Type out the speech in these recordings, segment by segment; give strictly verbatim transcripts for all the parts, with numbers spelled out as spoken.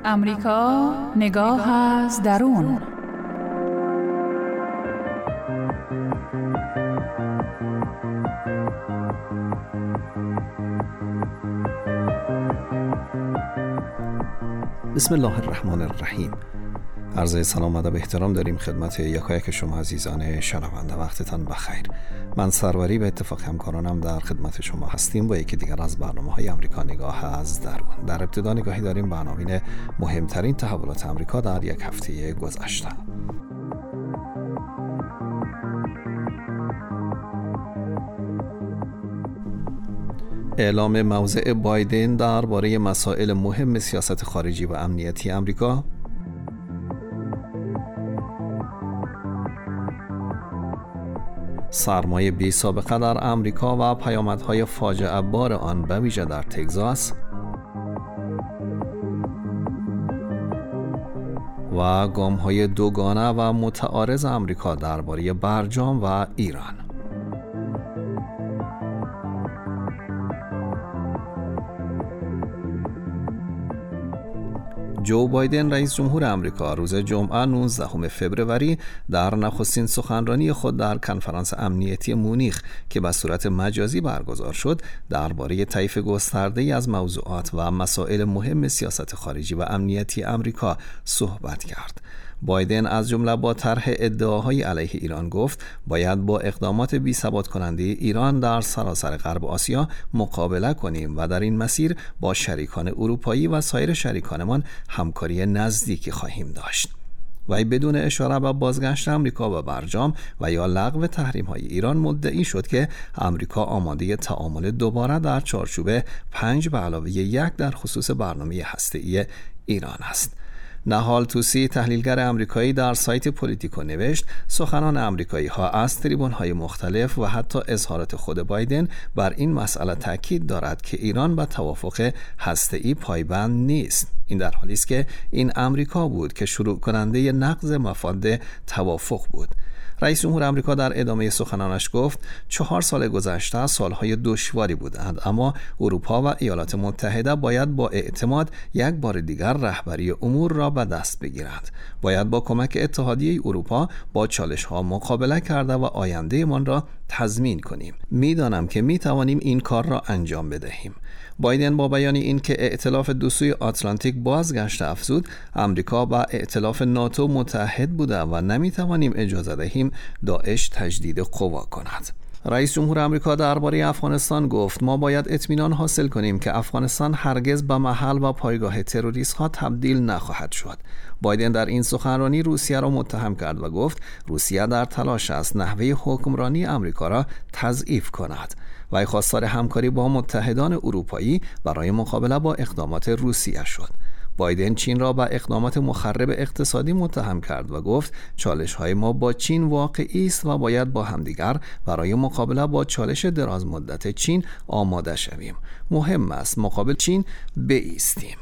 امریکا نگاه از درون. بسم الله الرحمن الرحیم. عرض سلام و ادب و احترام داریم خدمت یکایک شما عزیزان شنونده. وقتتان بخیر. من سروری به اتفاق همکارانم در خدمت شما هستیم با یکی دیگر از برنامه‌های امریکا نگاه از درون. در ابتدا نگاهی داریم به عناوین مهمترین تحولات امریکا در یک هفته گذشته. اعلام موضع بایدن درباره مسائل مهم سیاست خارجی و امنیتی امریکا، سرمایه بی سابقه در امریکا و پیامدهای فاجعه بار آن به ویژه در تگزاس و گام‌های دوگانه و متعارض امریکا درباره برجام و ایران. جو بایدن رئیس جمهور امریکا روز جمعه نوزدهم فوریه در نخستین سخنرانی خود در کنفرانس امنیتی مونیخ که به صورت مجازی برگزار شد درباره طیف گسترده‌ای از موضوعات و مسائل مهم سیاست خارجی و امنیتی امریکا صحبت کرد. بایدن از جمله با طرح ادعاهای علیه ایران گفت باید با اقدامات بی‌ثبات کننده ایران در سراسر غرب آسیا مقابله کنیم و در این مسیر با شریکان اروپایی و سایر شریکانمان همکاری نزدیکی خواهیم داشت. وی بدون اشاره به بازگشت امریکا به برجام و یا لغو تحریم‌های ایران مدعی شد که امریکا آماده تعامل دوباره در چارچوب پنج به علاوه یک در خصوص برنامه هسته‌ای ایران است. نهال توسی تحلیلگر امریکایی در سایت پولیتیکو نوشت سخنان امریکایی ها از تریبون های مختلف و حتی اظهارات خود بایدن بر این مسئله تاکید دارد که ایران به توافق هسته‌ای پایبند نیست. این در حالی است که این امریکا بود که شروع کننده نقض مفاد توافق بود. رئیس جمهور امریکا در ادامه سخنانش گفت چهار سال گذشته سالهای دشواری بودند، اما اروپا و ایالات متحده باید با اعتماد یک بار دیگر رهبری امور را به دست بگیرند. باید با کمک اتحادیه اروپا با چالش‌ها مقابله کرده و آینده‌مان را تضمین کنیم. می‌دانم که می‌توانیم این کار را انجام بدهیم. بایدن با بیان این که ائتلاف دو سوی آتلانتیک بازگشت افزود، امریکا با ائتلاف ناتو متحد بوده و نمی‌توانیم اجازه دهیم داعش تجدید قوا کند. رئیس جمهور آمریکا درباره افغانستان گفت ما باید اطمینان حاصل کنیم که افغانستان هرگز به محل و پایگاه تروریست‌ها تبدیل نخواهد شد. بایدن در این سخنرانی روسیه را متهم کرد و گفت روسیه در تلاش است نحوه حکمرانی آمریکا را تضعیف کند. وی خواستار همکاری با متحدان اروپایی برای مقابله با اقدامات روسیه شد. بایدن چین را به اقدامات مخرب اقتصادی متهم کرد و گفت چالش‌های ما با چین واقعی است و باید با همدیگر برای مقابله با چالش دراز مدت چین آماده شویم. مهم است مقابل چین بایستیم.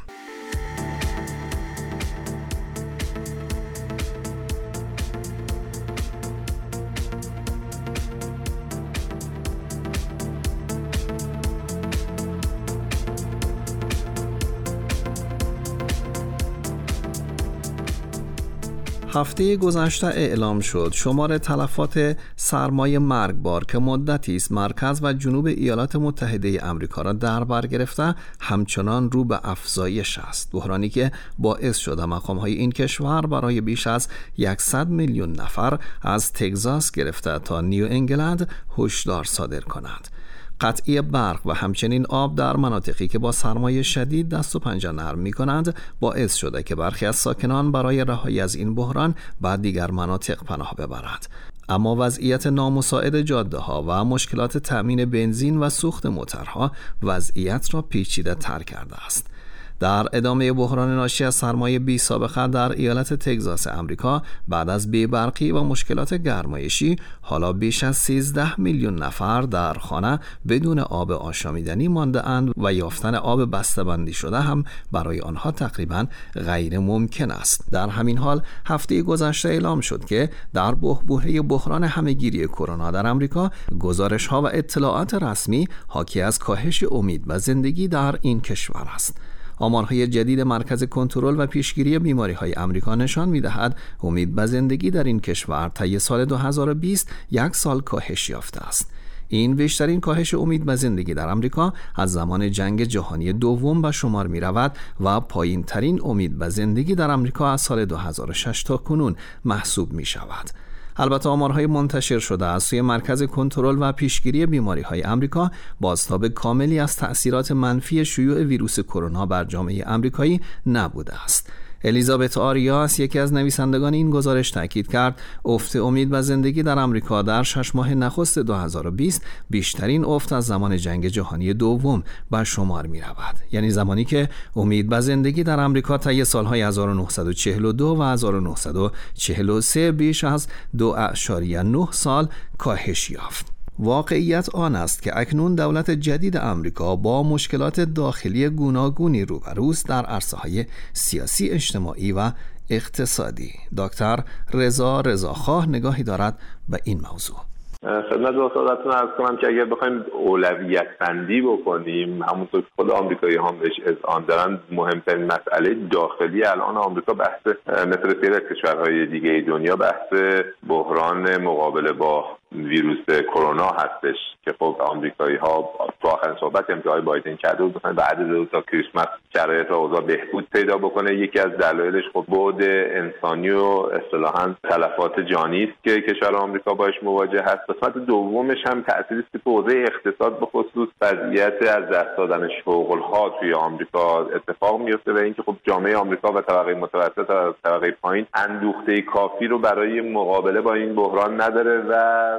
هفته گذشته اعلام شد شمار تلفات سرمایه مرگبار که مدتی است مرکز و جنوب ایالات متحده آمریکا را در بر گرفته همچنان رو به افزایش است. بحرانی که باعث شده مقام‌های این کشور برای بیش از صد میلیون نفر از تگزاس گرفته تا نیو انگلند هشدار صادر کنند. قطعی برق و همچنین آب در مناطقی که با سرمایه شدید دست و پنجه نرم می کنند باعث شده که برخی از ساکنان برای رهایی از این بحران به دیگر مناطق پناه ببرند. اما وضعیت نامساعد جاده ها و مشکلات تأمین بنزین و سوخت موتورها وضعیت را پیچیده تر کرده است. در ادامه بحران ناشی از سرمایه بی سابقه در ایالت تگزاس امریکا بعد از بی‌برقی و مشکلات گرمایشی حالا بیش از سیزده میلیون نفر در خانه بدون آب آشامیدنی مانده اند و یافتن آب بسته‌بندی شده هم برای آنها تقریباً غیر ممکن است. در همین حال هفته گذشته اعلام شد که در بحبوحه بحران همه‌گیری کرونا در امریکا گزارش‌ها و اطلاعات رسمی حاکی از کاهش امید و زندگی در این کشور است. آمارهای جدید مرکز کنترل و پیشگیری بیماری‌های آمریکا نشان می‌دهد امید به زندگی در این کشور طی سال دو هزار و بیست یک سال کاهش یافته است. این بیشترین کاهش امید به زندگی در آمریکا از زمان جنگ جهانی دوم به شمار می رود و پایین ترین امید به زندگی در آمریکا از سال دو هزار و شش تا کنون محسوب می شود. البته آمارهای منتشر شده از سوی مرکز کنترل و پیشگیری بیماری‌های آمریکا بازتاب کاملی از تأثیرات منفی شیوع ویروس کرونا بر جامعه آمریکایی نبوده است. الیزابت آریاس، یکی از نویسندگان این گزارش، تاکید کرد افت امید به زندگی در آمریکا در شش ماه نخست دو هزار و بیست بیشترین افت از زمان جنگ جهانی دوم به شمار می رود. یعنی زمانی که امید به زندگی در آمریکا طی سالهای هزار و نهصد و چهل و دو و هزار و نهصد و چهل و سه بیش از دو اعشاریه نه سال کاهش یافت. واقعیت آن است که اکنون دولت جدید آمریکا با مشکلات داخلی گوناگونی روبروست در عرصه‌های سیاسی، اجتماعی و اقتصادی. دکتر رضا رضاخواه نگاهی دارد به این موضوع. خدمت استادتون عرض کنم که اگر بخوایم اولویت بندی بکنیم، همونطور که خود آمریکایی هم بهش اذعان دارن، مهمترین مسئله داخلی الان آمریکا بحث مثل سایر کشورهای دیگه دنیا بحث بحران مقابله با ویروس کرونا هستش که خب آمریکایی ها تو آخرین صحبت هم که آقای بایدن کرده بود بعد از تا کریسمس شرایط اوضاع بهبود پیدا بکنه. یکی از دلایلش خب بعد انسانی و اصطلاحاً تلفات جانی است که کشور آمریکا باش مواجه هست. قسمت دومش هم تأثیری است که تو حوزه اقتصاد به خصوص وضعیت از دست دادن شغل‌ها توی آمریکا اتفاق میفته و اینکه خب جامعه آمریکا و طبقه متوسط و طبقه پایین اندوخته کافی رو برای مقابله با این بحران نداره و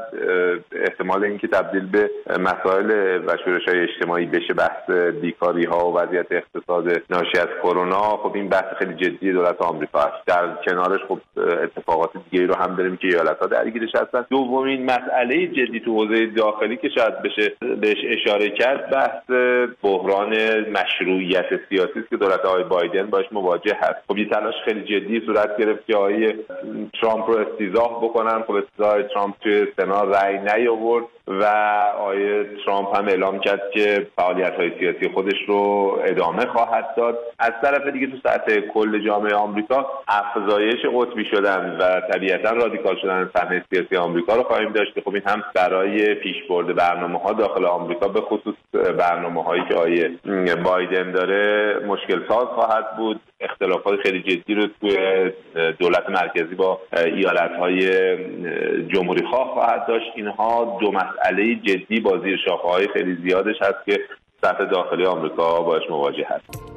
احتمال اینکه تبدیل به مسائل و شورش‌های اجتماعی بشه بحث بیکاری ها و وضعیت اقتصاد ناشی از کرونا. خب این بحث خیلی جدی دولت آمریکا است. در کنارش خب اتفاقات دیگه‌ای رو هم داریم که ایالت‌ها درگیرش هستن. دومین مسئله جدی تو حوزه داخلی که شاید بشه بهش اشاره کرد بحث بحران مشروعیت سیاسی است که دولت آقای بایدن باش مواجه هست. خب این تلاش خیلی جدی صورت گرفت که آقای ترامپ رو استیضاح بکنن. خب استیضاح ترامپ توی سنا رأی نیاورد و آقای ترامپ هم اعلام کرد که فعالیت‌های سیاسی خودش رو ادامه خواهد داد. از طرف دیگه تو سطح کل جامعه آمریکا افزایش قطبی شدن و طبیعتاً رادیکال شدن صحنه سیاسی آمریکا رو خواهیم داشت. خب این هم برای پیشبرد برنامه‌ها داخل آمریکا به خصوص برنامه‌هایی که آقای بایدن داره مشکل ساز خواهد بود. اختلافات خیلی جدی رو توی دولت مرکزی با ایالت‌های جمهوری‌خواه خواهد داشت. اینها دو مسئله جدی با زیر شاخه‌های خیلی زیادش هست که سطح داخلی آمریکا باش مواجه هست.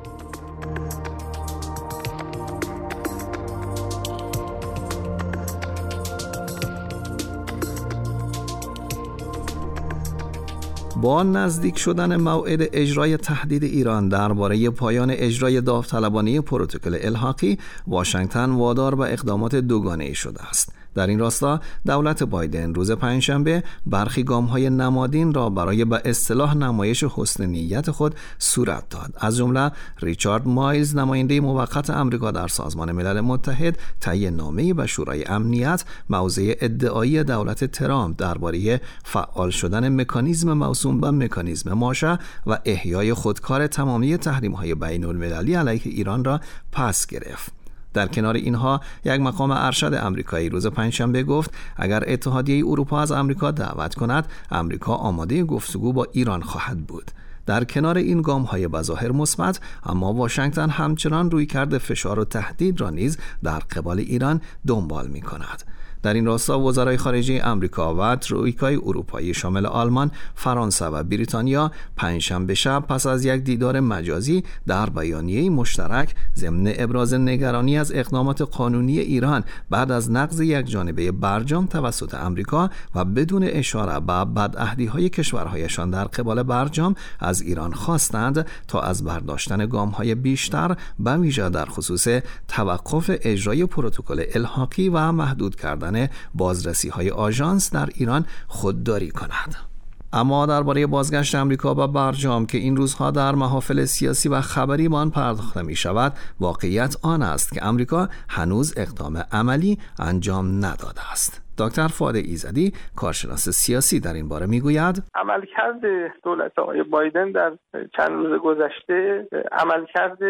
با نزدیک شدن موعد اجرای تهدید ایران درباره پایان اجرای داوطلبانه پروتکل الحاقی، واشنگتن وادار به اقدامات دوگانه‌ای شده است. در این راستا دولت بایدن روز پنجشنبه برخی گام‌های نمادین را برای به اصطلاح نمایش حسن نیت خود صورت داد. از جمله ریچارد مایلز، نماینده موقت آمریکا در سازمان ملل متحد، طی نامه‌ای به شورای امنیت موضع ادعایی دولت ترامپ درباره فعال شدن مکانیزم موسوم به مکانیزم ماشه و احیای خودکار تمامی تحریم‌های بین‌المللی علیه ایران را پس گرفت. در کنار اینها یک مقام ارشد آمریکایی روز پنجشنبه گفت اگر اتحادیه اروپا از آمریکا دعوت کند، آمریکا آماده گفتگو با ایران خواهد بود. در کنار این گام‌های بظاهر مثبت، اما واشنگتن همچنان رویکرد فشار و تهدید را نیز در قبال ایران دنبال می‌کند. در این راستا وزرای خارجه آمریکا و ترویکای اروپایی شامل آلمان، فرانسه و بریتانیا پنجشنبه شب پس از یک دیدار مجازی در بیانیه مشترک ضمن ابراز نگرانی از اقدامات قانونی ایران بعد از نقض یکجانبه برجام توسط آمریکا و بدون اشاره به بدعهدی‌های کشورهایشان در قبال برجام از ایران خواستند تا از برداشتن گام‌های بیشتر به ویژه در خصوص توقف اجرای پروتکل الحاقی و محدود کردن بازرسی‌های آژانس در ایران خودداری کند. اما درباره بازگشت آمریکا به برجام که این روزها در محافل سیاسی و خبری به آن پرداخته می شود، واقعیت آن است که آمریکا هنوز اقدام عملی انجام نداده است. دکتر فؤاد ایزدی کارشناس سیاسی در این باره میگوید عملکرد دولت آقای بایدن در چند روز گذشته عملکرد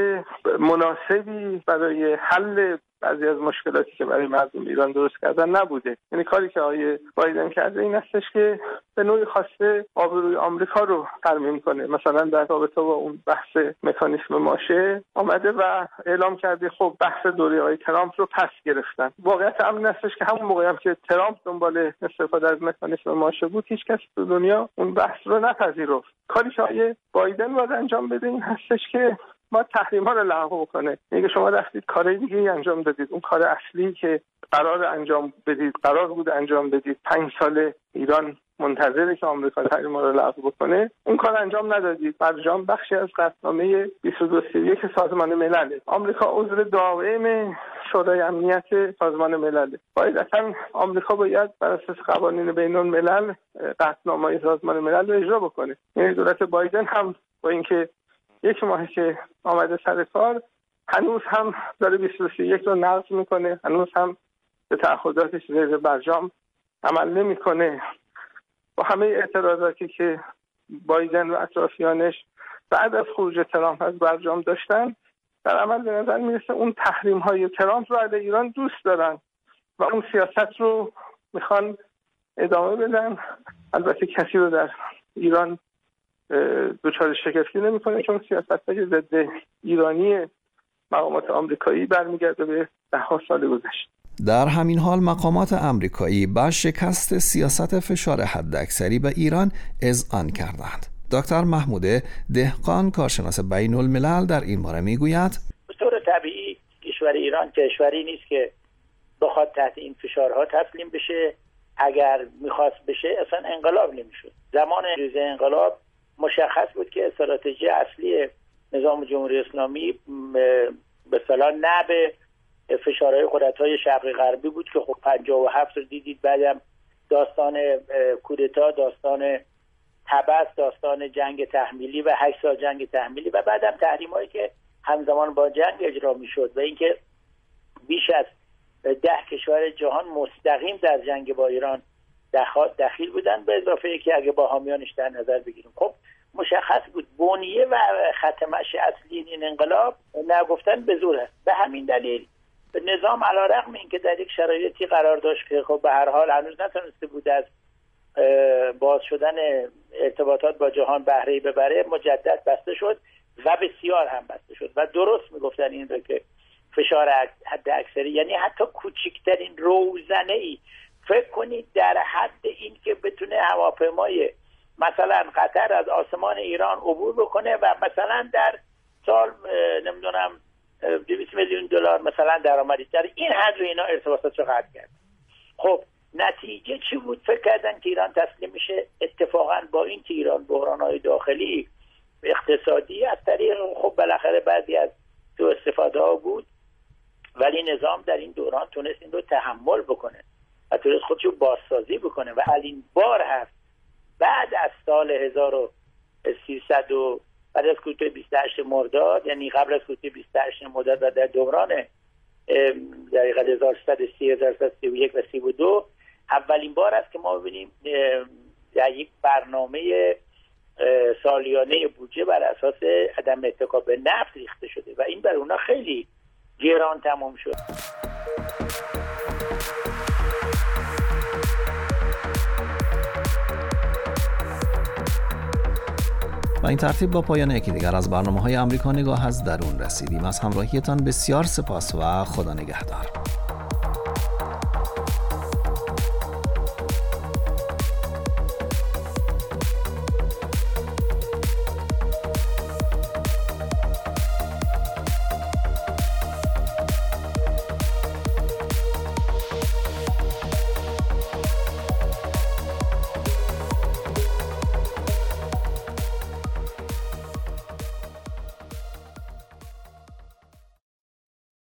مناسبی برای حل بعضی از مشکلاتی که برای مردم ایران درست کردن نبوده. یعنی کاری که آقای بایدن کرده این هستش که به نوعی خواسته آبروی آمریکا رو ترمیم کنه. مثلا در رابطه با اون بحث مکانیسم ماشه آمده و اعلام کرده خب بحث دوره آقای ترامپ رو پس گرفتن. واقعیت امر این هستش که همون موقعی هم که ترامپ دنبال استفاده از مکانیسم ماشه بود هیچ کس تو دنیا اون بحث رو نپذیرفت. کاری که آقای بایدن باید انجام بده این هستش که ما تحریم ها رو لغو بکنه. میگه شما رفتید کارهای دیگه ای انجام دادید، اون کار اصلی که قرار انجام بدید قرار بود انجام بدید، پنج سال ایران منتظره که آمریکا تحریم ها رو لغو بکنه، اون کار انجام ندادید. برجام بخشی از قطعنامه بیست و دو سی و یک سازمان ملل. آمریکا عضو دائم شورای امنیت سازمان ملل. قاعدتاً آمریکا باید بر اساس قوانین بین الملل قطعنامه سازمان ملل رو اجرا بکنه. یعنی دولت بایدن هم با اینکه یک ماهی که آمده سر کار هنوز هم داره بیست و سی و یک رو نقض میکنه، هنوز هم به تعهداتش زیر برجام عمل نمیکنه. با همه اعتراضاتی که بایدن و اطرافیانش بعد از خروج ترامپ از برجام داشتن، در عمل به نظر میرسه اون تحریم های ترامپ رو علیه ایران دوست دارن و اون سیاست رو میخوان ادامه بدن. البته کسی رو در ایران دچار شگفتی نمی‌کنه چون سیاست‌های ضد ایرانی مقامات آمریکایی برمیگرده به ده ها سال گذشته. در همین حال مقامات آمریکایی با شکست سیاست فشار حداکثری به ایران اذعان کردند. دکتر محمود دهقان کارشناس بین الملل در این باره میگوید به طور طبیعی کشور ایران کشوری نیست که بخواد تحت این فشارها تسلیم بشه. اگر میخواست بشه اصلا انقلاب نمیشد. زمان روز انقلاب مشخص بود که استراتژی اصلی نظام جمهوری اسلامی به اصطلاح نه به فشارهای قدرت‌های شرقی غربی بود که خب پنجاه و هفت رو دیدید، بعدم داستان کودتا، داستان تبس، داستان جنگ تحمیلی و هشت سال جنگ تحمیلی و بعدم تحریم‌هایی که همزمان با جنگ اجرا می‌شد و اینکه بیش از ده کشور جهان مستقیم در جنگ با ایران دخیل بودن، به اضافه که اگه با حامیانش در نظر بگیریم. خب مشخص بود بنیه و خط مشی اصلی این انقلاب نگفتن به زور است. به همین دلیل نظام علیرغم اینکه در یک شرایطی قرار داشت که خب به هر حال هنوز نتونسته بود از باز شدن ارتباطات با جهان بهره ببره، مجدد بسته شد و بسیار هم بسته شد و درست میگفتن این رو که فشار حد اکثری، یعنی حتی کوچکترین روزنه ای فکر کنید در حد این که بتونه هواپیمای مثلا قطر از آسمان ایران عبور بکنه و مثلا در سال نمیدونم دویست میلیون دلار مثلا درآمدی در این حد و اینا ارتباطات رو قطع کرد. خب نتیجه چی بود؟ فکر کردن که ایران تسلیم میشه. اتفاقا با این که ایران بحران‌های داخلی اقتصادی از طریق خب بالاخره بعضی از تو استفاده ها بود، ولی نظام در این دوران تونست این رو تحمل بکنه و تونست خودش رو بازسازی بکنه و اولین بار هست بعد از سال هزار و سیصد و بعد از کودتای بیست و هشت مرداد، یعنی قبل از کودتای بیست و هشت مرداد و در دوران دقیقاً هزار و سیصد و سی، هزار و سیصد و سی و یک و سی و دو اولین بار است که ما ببینیم در یک برنامه سالیانه بودجه بر اساس عدم اتکا به نفت ریخته شده و این بر اونا خیلی گران تمام شد. و این ترتیب با پایان یکی دیگر از برنامه‌های آمریکا نگاه از درون رسیدیم. از همراهیتان بسیار سپاس و خدا نگهدار.